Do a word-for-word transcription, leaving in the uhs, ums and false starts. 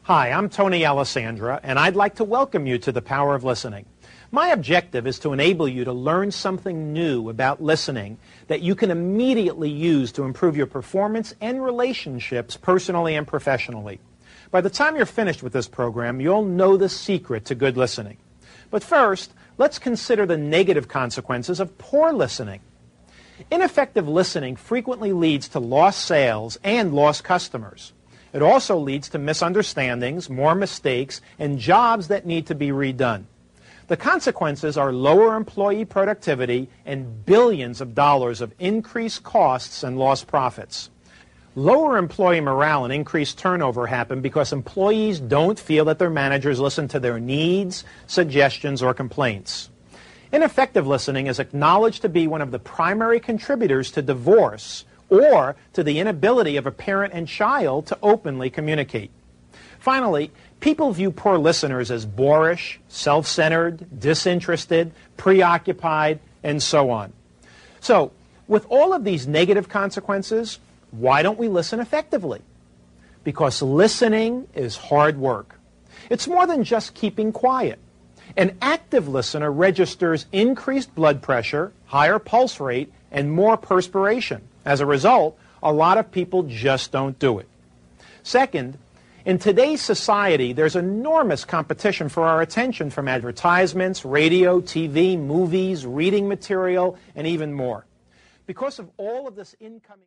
Hi, I'm Tony Alessandra, and I'd like to welcome you to The Power of Listening. My objective is to enable you to learn something new about listening that you can immediately use to improve your performance and relationships personally and professionally. By the time you're finished with this program, you'll know the secret to good listening. But first, let's consider the negative consequences of poor listening. Ineffective listening frequently leads to lost sales and lost customers. It also leads to misunderstandings, more mistakes, and jobs that need to be redone. The consequences are lower employee productivity and billions of dollars of increased costs and lost profits. Lower employee morale and increased turnover happen because employees don't feel that their managers listen to their needs, suggestions, or complaints. Ineffective listening is acknowledged to be one of the primary contributors to divorce or to the inability of a parent and child to openly communicate. Finally, people view poor listeners as boorish, self-centered, disinterested, preoccupied, and so on. So, with all of these negative consequences, why don't we listen effectively? Because listening is hard work. It's more than just keeping quiet. An active listener registers increased blood pressure, higher pulse rate, and more perspiration. As a result, a lot of people just don't do it. Second, in today's society, there's enormous competition for our attention from advertisements, radio, T V, movies, reading material, and even more. Because of all of this incoming